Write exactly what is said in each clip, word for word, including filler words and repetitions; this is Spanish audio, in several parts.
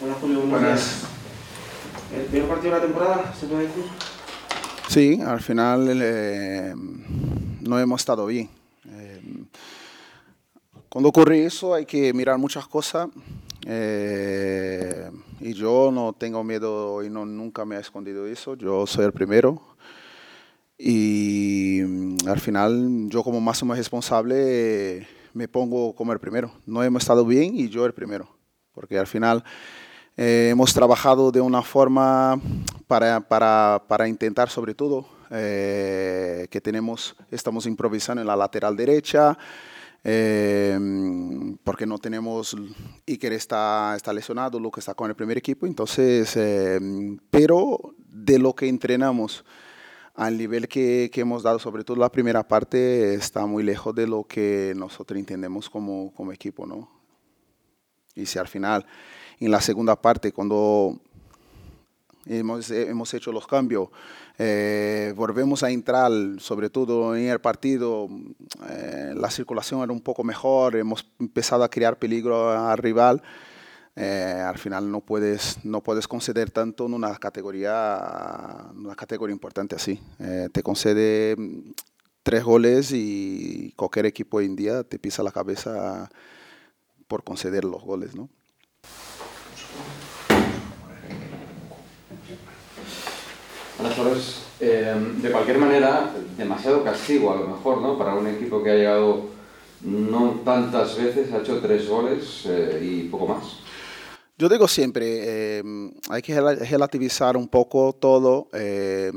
Hola Julio, buenos días. ¿El primer partido de la temporada se puede decir? Sí, al final eh, no hemos estado bien. Eh, cuando ocurre eso hay que mirar muchas cosas eh, y yo no tengo miedo y no, nunca me he escondido eso. Yo soy el primero y mm, al final yo como máximo responsable eh, me pongo como el primero. No hemos estado bien y yo el primero, porque al final eh, hemos trabajado de una forma para, para, para intentar sobre todo eh, que tenemos, estamos improvisando en la lateral derecha, eh, porque no tenemos, Iker está, está lesionado, Luke está con el primer equipo, entonces, eh, pero de lo que entrenamos al nivel que, que hemos dado, sobre todo la primera parte, está muy lejos de lo que nosotros entendemos como, como equipo, ¿no? Y si al final, en la segunda parte, cuando hemos, hemos hecho los cambios, eh, volvemos a entrar, sobre todo en el partido, eh, la circulación era un poco mejor, hemos empezado a crear peligro al rival. Eh, al final no puedes, no puedes conceder tanto en una categoría, una categoría importante así. Eh, te concede tres goles y cualquier equipo hoy en día te pisa la cabeza por conceder los goles, ¿no? Flores, eh, de cualquier manera, demasiado castigo a lo mejor, ¿no? Para un equipo que ha llegado no tantas veces, ha hecho tres goles eh, y poco más. Yo digo siempre, eh, hay que relativizar un poco todo. Eh,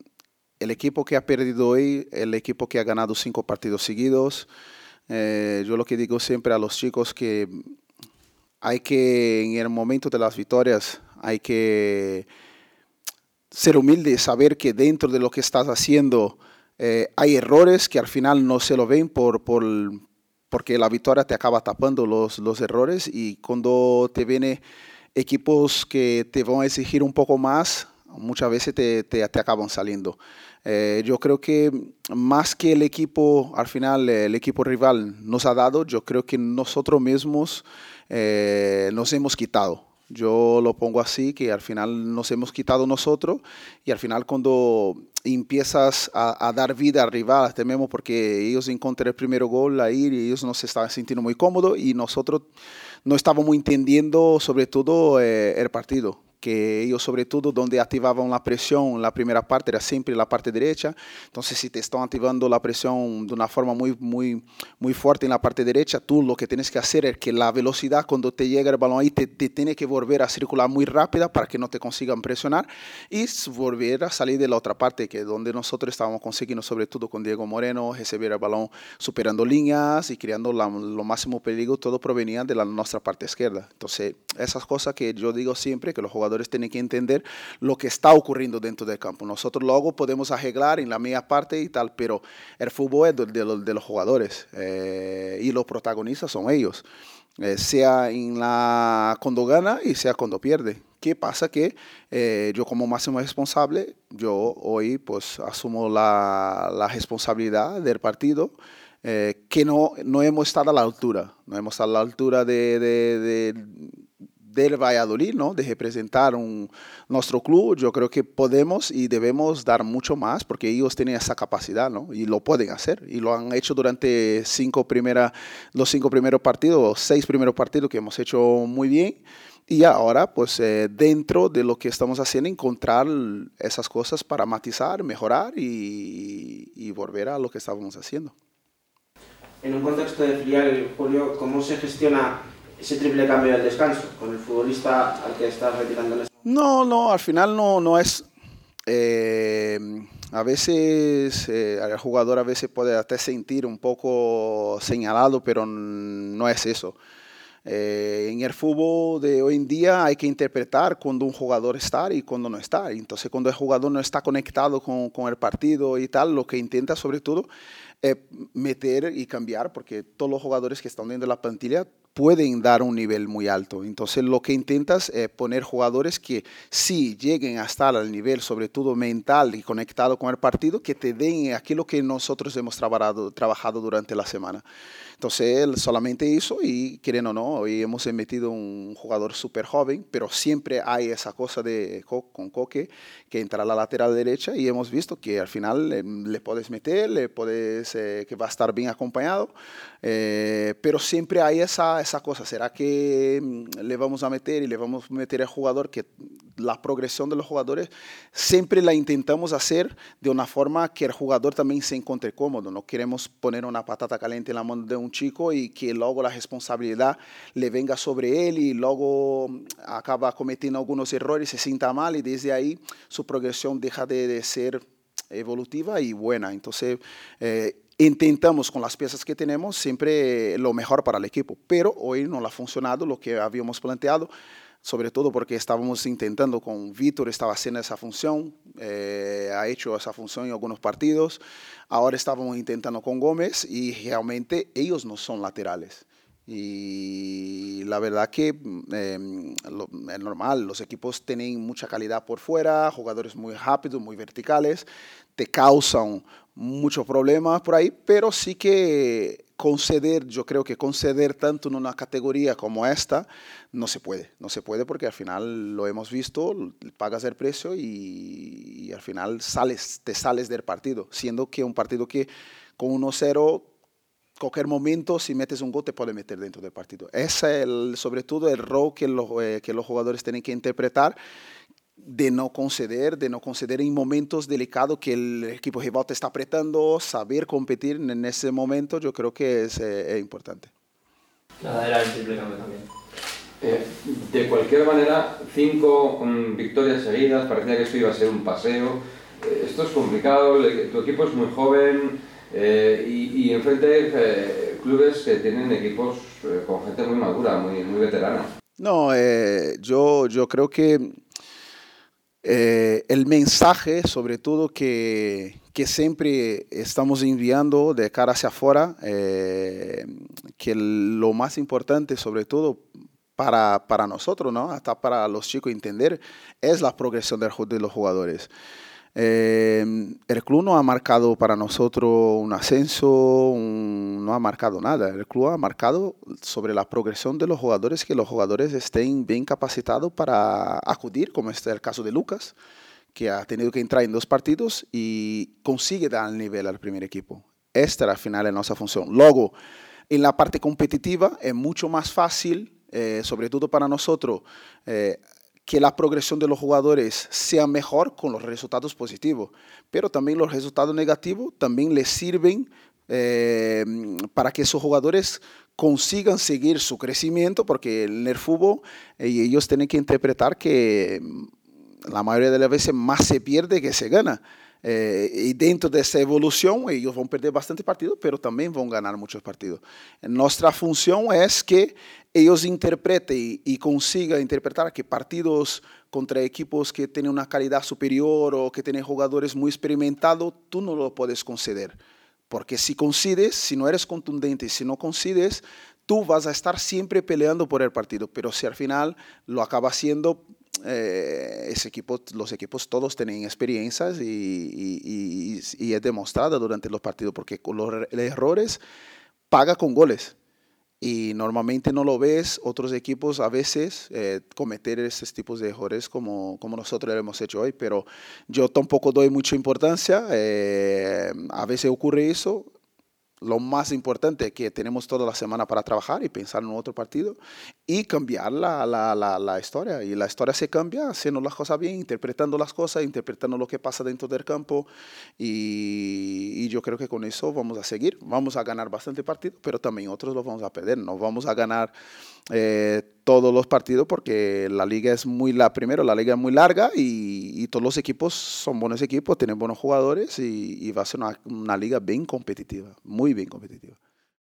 el equipo que ha perdido hoy, el equipo que ha ganado cinco partidos seguidos. Eh, yo lo que digo siempre a los chicos que hay que, en el momento de las victorias, hay que ser humilde, saber que dentro de lo que estás haciendo eh, hay errores que al final no se lo ven por, por, porque la victoria te acaba tapando los, los errores, y cuando te vienen equipos que te van a exigir un poco más, muchas veces te, te, te acaban saliendo. Eh, yo creo que más que el equipo, al final el equipo rival nos ha dado, yo creo que nosotros mismos eh, nos hemos quitado. Yo lo pongo así, que al final nos hemos quitado nosotros, y al final cuando empiezas a, a dar vida al rival, tememos porque ellos encontraron el primer gol ahí y ellos no se estaban sintiendo muy cómodos y nosotros no estábamos entendiendo sobre todo eh, el partido, que ellos sobre todo donde activaban la presión en la primera parte era siempre la parte derecha. Entonces si te están activando la presión de una forma muy, muy, muy fuerte en la parte derecha, tú lo que tienes que hacer es que la velocidad cuando te llega el balón ahí te, te tiene que volver a circular muy rápida para que no te consigan presionar y volver a salir de la otra parte, que es donde nosotros estábamos consiguiendo, sobre todo con Diego Moreno, recibir el balón superando líneas y creando la, lo máximo peligro, todo provenía de la, nuestra parte izquierda. Entonces esas cosas que yo digo siempre, que los jugadores tienen que entender lo que está ocurriendo dentro del campo. Nosotros luego podemos arreglar en la media parte y tal, pero el fútbol es de, de, los, de los jugadores eh, y los protagonistas son ellos, eh, sea en la, cuando gana y sea cuando pierde. ¿Qué pasa? Que eh, yo como máximo responsable, yo hoy pues asumo la, la responsabilidad del partido, eh, que no, no hemos estado a la altura, no hemos estado a la altura de, de, de del Valladolid, ¿no? De representar un, nuestro club. Yo creo que podemos y debemos dar mucho más porque ellos tienen esa capacidad, ¿no? Y lo pueden hacer y lo han hecho durante cinco primera, los cinco primeros partidos, seis primeros partidos que hemos hecho muy bien. Y ahora, pues eh, dentro de lo que estamos haciendo, encontrar esas cosas para matizar, mejorar y, y volver a lo que estábamos haciendo. En un contexto de filial, Julio, ¿cómo se gestiona ese triple cambio del descanso con el futbolista al que estás retirando? No, no, al final no, no es. Eh, a veces eh, el jugador a veces puede hasta sentir un poco señalado, pero no es eso. Eh, en el fútbol de hoy en día hay que interpretar cuando un jugador está y cuando no está. Entonces, cuando el jugador no está conectado con, con el partido y tal, lo que intenta sobre todo es meter y cambiar, porque todos los jugadores que están dentro de la plantilla pueden dar un nivel muy alto. Entonces lo que intentas es poner jugadores que sí lleguen a estar al nivel, sobre todo mental y conectado con el partido, que te den aquello que nosotros hemos trabajado, trabajado durante la semana. Entonces él solamente hizo y, quieren o no, hoy hemos metido un jugador súper joven, pero siempre hay esa cosa de con Coque que entra a la lateral derecha y hemos visto que al final le, le puedes meter, le puedes, eh, que va a estar bien acompañado, eh, pero siempre hay esa, esa cosa. ¿Será que le vamos a meter y le vamos a meter al jugador? Que la progresión de los jugadores siempre la intentamos hacer de una forma que el jugador también se encuentre cómodo. No queremos poner una patata caliente en la mano de un chico y que luego la responsabilidad le venga sobre él y luego acaba cometiendo algunos errores, se sienta mal y desde ahí su progresión deja de, de ser evolutiva y buena. Entonces, eh, intentamos con las piezas que tenemos siempre lo mejor para el equipo, pero hoy no ha funcionado lo que habíamos planteado, sobre todo porque estábamos intentando con Vítor, estaba haciendo esa función, eh, ha hecho esa función en algunos partidos, ahora estábamos intentando con Gómez y realmente ellos no son laterales. Y la verdad que eh, lo, es normal, los equipos tienen mucha calidad por fuera, jugadores muy rápidos, muy verticales, te causan muchos problemas por ahí, pero sí que conceder, yo creo que conceder tanto en una categoría como esta, no se puede, no se puede porque al final lo hemos visto, pagas el precio y, y al final sales, te sales del partido, siendo que un partido que con uno cero, cualquier momento, si metes un gol, te puede meter dentro del partido. Ese es el, sobre todo el rol que los, eh, que los jugadores tienen que interpretar, de no conceder, de no conceder en momentos delicados que el equipo rival te está apretando, saber competir en ese momento, yo creo que es, eh, es importante. Nada, era el triple cambio también. Eh, de cualquier manera, cinco um, victorias seguidas, parecía que esto iba a ser un paseo. Eh, esto es complicado, el, tu equipo es muy joven eh, y, y enfrente eh, clubes que tienen equipos eh, con gente muy madura, muy, muy veterana. No, eh, yo, yo creo que Eh, el mensaje, sobre todo, que, que siempre estamos enviando de cara hacia afuera, eh, que lo más importante, sobre todo para, para nosotros, ¿no? Hasta para los chicos entender, es la progresión de, de los jugadores. Eh, el club no ha marcado para nosotros un ascenso, un, no ha marcado nada. El club ha marcado sobre la progresión de los jugadores, que los jugadores estén bien capacitados para acudir, como es el caso de Lucas, que ha tenido que entrar en dos partidos y consigue dar el nivel al primer equipo. Esta era al final de nuestra función. Luego, en la parte competitiva es mucho más fácil, eh, sobre todo para nosotros, eh, que la progresión de los jugadores sea mejor con los resultados positivos, pero también los resultados negativos también les sirven eh, para que esos jugadores consigan seguir su crecimiento, porque en el fútbol eh, ellos tienen que interpretar que la mayoría de las veces más se pierde que se gana. Eh, y dentro de esa evolución ellos van a perder bastante partidos, pero también van a ganar muchos partidos. Nuestra función es que ellos interpreten y, y consigan interpretar que partidos contra equipos que tienen una calidad superior o que tienen jugadores muy experimentados, tú no lo puedes conceder. Porque si concedes, si no eres contundente, si no concedes, tú vas a estar siempre peleando por el partido. Pero si al final lo acaba haciendo, eh, ese equipo, los equipos todos tienen experiencias y, y, y, y es demostrado durante los partidos, porque con los errores paga con goles. Y normalmente no lo ves otros equipos a veces eh, cometer esos tipos de errores como, como nosotros lo hemos hecho hoy, pero yo tampoco doy mucha importancia, eh, a veces ocurre eso. Lo más importante es que tenemos toda la semana para trabajar y pensar en otro partido y cambiar la, la, la, la historia. Y la historia se cambia haciendo las cosas bien, interpretando las cosas, interpretando lo que pasa dentro del campo. Y, y yo creo que con eso vamos a seguir. Vamos a ganar bastante partidos, pero también otros los vamos a perder. No vamos a ganar eh, todos los partidos porque la liga es muy la primero, la liga es muy larga y, y todos los equipos son buenos equipos, tienen buenos jugadores y, y va a ser una, una liga bien competitiva, muy bien competitiva.